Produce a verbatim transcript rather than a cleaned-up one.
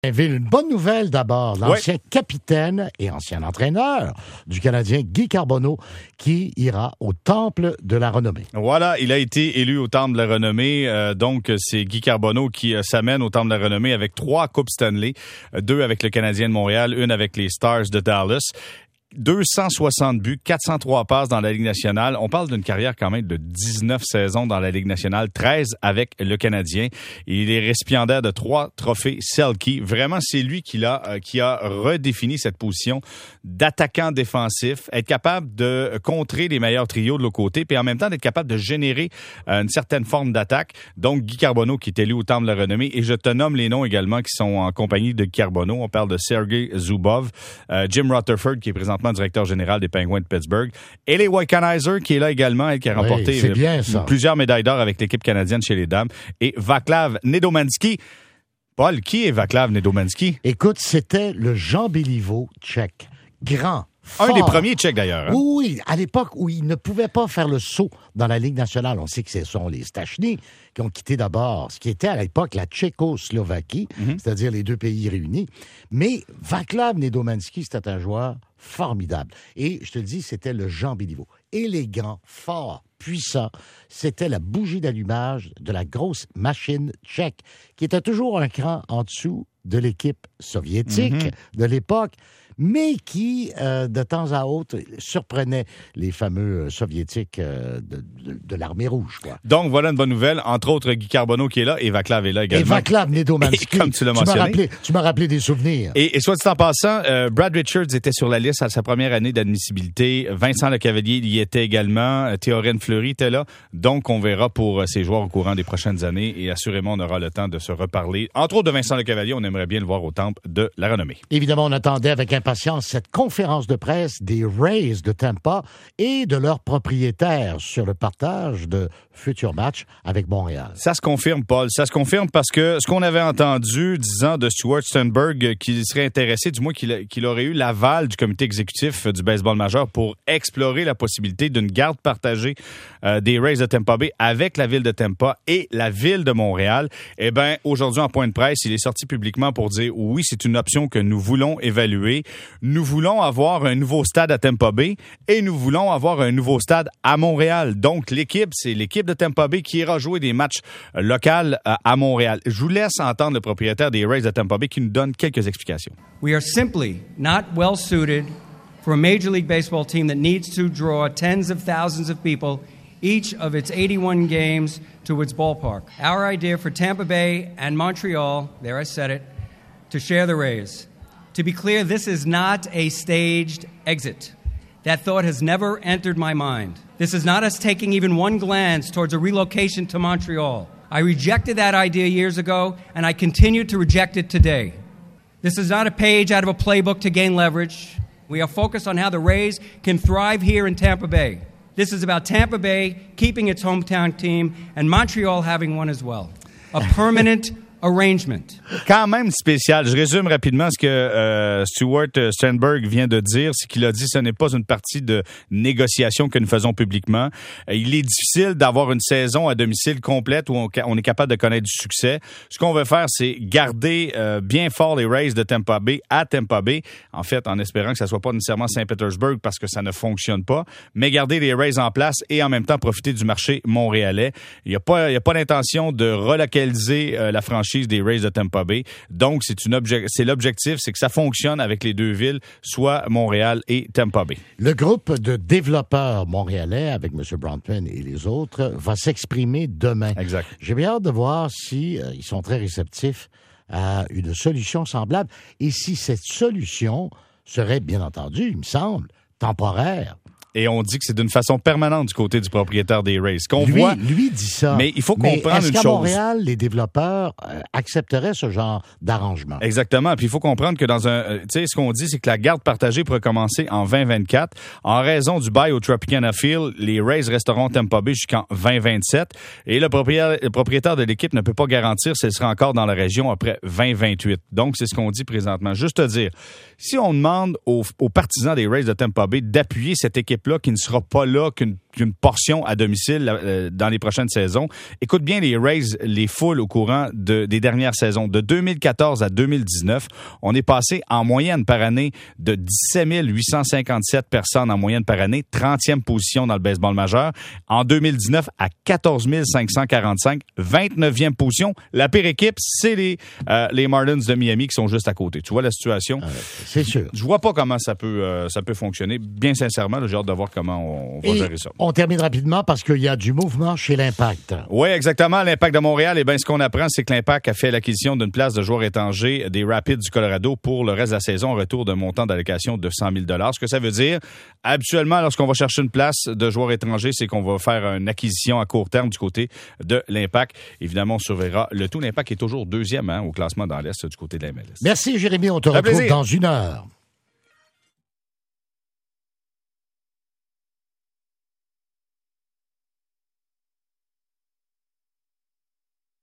Une bonne nouvelle d'abord, l'ancien ouais. capitaine et ancien entraîneur du Canadien, Guy Carbonneau, qui ira au Temple de la Renommée. Voilà, il a été élu au Temple de la Renommée. Euh, donc, c'est Guy Carbonneau qui euh, s'amène au Temple de la Renommée avec trois Coupes Stanley, euh, deux avec le Canadien de Montréal, une avec les Stars de Dallas. deux cent soixante buts, quatre cent trois passes dans la Ligue nationale. On parle d'une carrière quand même de dix-neuf saisons dans la Ligue nationale, treize avec le Canadien. Il est récipiendaire de trois trophées Selke. Vraiment, c'est lui qui l'a, euh, qui a redéfini cette position d'attaquant défensif, être capable de contrer les meilleurs trios de l'autre côté, puis en même temps d'être capable de générer euh, une certaine forme d'attaque. Donc, Guy Carbonneau qui est élu au Temple de la Renommée. Et je te nomme les noms également qui sont en compagnie de Carbonneau. On parle de Sergei Zubov, euh, Jim Rutherford qui est présentement directeur général des Penguins de Pittsburgh. Ellie Wickenheiser, qui est là également, elle qui a remporté oui, bien, plusieurs médailles d'or avec l'équipe canadienne chez les dames. Et Vaclav Nedomanski. Paul, qui est Vaclav Nedomanski? Écoute, c'était le Jean Béliveau tchèque. Grand. Fort. Un des premiers Tchèques, d'ailleurs. Hein? Oui, à l'époque où il ne pouvait pas faire le saut dans la Ligue nationale. On sait que ce sont les Stachny qui ont quitté d'abord ce qui était à l'époque la Tchécoslovaquie, mm-hmm. c'est-à-dire les deux pays réunis. Mais Vaclav Nedomanski, c'était un joueur formidable. Et je te le dis, c'était le Jean Béliveau. Élégant, fort, puissant. C'était la bougie d'allumage de la grosse machine tchèque, qui était toujours un cran en dessous de l'équipe soviétique mm-hmm. de l'époque, mais qui, euh, de temps à autre, surprenait les fameux soviétiques euh, de, de, de l'armée rouge. Quoi. Donc, voilà une bonne nouvelle. Entre autres, Guy Carbonneau qui est là et Vaclav est là également. Et Vaclav Nedomanski. Comme tu l'as mentionné. Tu m'as rappelé, tu m'as rappelé des souvenirs. Et, et soit dit en passant, euh, Brad Richards était sur la liste à sa première année d'admissibilité. Vincent Lecavalier y était également. Théorène Fleury était là. Donc, on verra pour ces joueurs au courant des prochaines années et assurément, on aura le temps de se reparler. Entre autres de Vincent Lecavalier, on aimerait bien le voir au Temple de la Renommée. Évidemment, on attendait avec impatience cette conférence de presse des Rays de Tampa et de leurs propriétaires sur le partage de futurs matchs avec Montréal. Ça se confirme, Paul. Ça se confirme parce que ce qu'on avait entendu disant de Stuart Sternberg qu'il serait intéressé, du moins qu'il, qu'il aurait eu l'aval du comité exécutif du baseball majeur pour explorer la possibilité d'une garde partagée euh, des Rays de Tampa Bay avec la ville de Tampa et la ville de Montréal. Eh bien, aujourd'hui, en point de presse, il est sorti publiquement pour dire oui, c'est une option que nous voulons évaluer. Nous voulons avoir un nouveau stade à Tampa Bay et nous voulons avoir un nouveau stade à Montréal. Donc, l'équipe, c'est l'équipe de Tampa Bay qui ira jouer des matchs locaux à Montréal. Je vous laisse entendre le propriétaire des Rays de Tampa Bay qui nous donne quelques explications. We are simply not well suited for a Major League Baseball team that needs to draw tens of thousands of people each of its eighty-one games to its ballpark. Our idea for Tampa Bay and Montreal, there I said it, to share the Rays. To be clear, this is not a staged exit. That thought has never entered my mind. This is not us taking even one glance towards a relocation to Montreal. I rejected that idea years ago, and I continue to reject it today. This is not a page out of a playbook to gain leverage. We are focused on how the Rays can thrive here in Tampa Bay. This is about Tampa Bay keeping its hometown team and Montreal having one as well. A permanent arrangement. Quand même spécial. Je résume rapidement ce que euh, Stuart Sternberg vient de dire. C'est qu'il a dit que ce n'est pas une partie de négociation que nous faisons publiquement. Euh, il est difficile d'avoir une saison à domicile complète où on, on est capable de connaître du succès. Ce qu'on veut faire, c'est garder euh, bien fort les Rays de Tampa Bay à Tampa Bay. En fait, en espérant que ça soit pas nécessairement Saint-Pétersbourg parce que ça ne fonctionne pas, mais garder les Rays en place et en même temps profiter du marché montréalais. Il n'y a pas, il y a pas d'intention de relocaliser euh, la franchise des Rays de Tampa Bay. Donc, c'est, une obje- c'est l'objectif, c'est que ça fonctionne avec les deux villes, soit Montréal et Tampa Bay. Le groupe de développeurs montréalais, avec M. Brownpen et les autres, va s'exprimer demain. Exact. J'ai bien hâte de voir si euh, ils sont très réceptifs à une solution semblable et si cette solution serait, bien entendu, il me semble, temporaire. Et on dit que c'est d'une façon permanente du côté du propriétaire des Rays. Qu'on lui, voit, lui dit ça. Mais il faut mais comprendre est-ce une qu'à chose. Montréal, les développeurs euh, accepteraient ce genre d'arrangement? Exactement. Puis il faut comprendre que dans un, euh, tu sais, ce qu'on dit, c'est que la garde partagée pourrait commencer en vingt vingt-quatre. En raison du bail au Tropicana Field, les Rays resteront Tampa Bay jusqu'en vingt vingt-sept. Et le propriétaire, le propriétaire de l'équipe ne peut pas garantir s'il sera encore dans la région après vingt vingt-huit. Donc, c'est ce qu'on dit présentement. Juste te dire, si on demande aux, aux partisans des Rays de Tampa Bay d'appuyer cette équipe équipe-là qui ne sera pas là qu'une, qu'une portion à domicile euh, dans les prochaines saisons. Écoute bien les Rays, les foules au courant de, des dernières saisons. De deux mille quatorze à deux mille dix-neuf, on est passé en moyenne par année de dix-sept mille huit cent cinquante-sept personnes en moyenne par année, trentième position dans le baseball majeur. En deux mille dix-neuf, à quatorze mille cinq cent quarante-cinq, vingt-neuvième position. La pire équipe, c'est les, euh, les Marlins de Miami qui sont juste à côté. Tu vois la situation? Euh, c'est sûr. Je vois pas comment ça peut, euh, ça peut fonctionner. Bien sincèrement, là, j'ai hâte de voir comment on, on va Et gérer ça. On termine rapidement parce qu'il y a du mouvement chez l'Impact. Oui, exactement. L'Impact de Montréal, eh bien, ce qu'on apprend, c'est que l'Impact a fait l'acquisition d'une place de joueur étranger des Rapids du Colorado pour le reste de la saison, retour d'un montant d'allocation de cent mille dollars. Ce que ça veut dire, habituellement, lorsqu'on va chercher une place de joueur étranger, c'est qu'on va faire une acquisition à court terme du côté de l'Impact. Évidemment, on surveillera le tout. L'Impact est toujours deuxième hein, au classement dans l'Est du côté de la M L S. Merci, Jérémy. On te Un retrouve plaisir. dans une heure.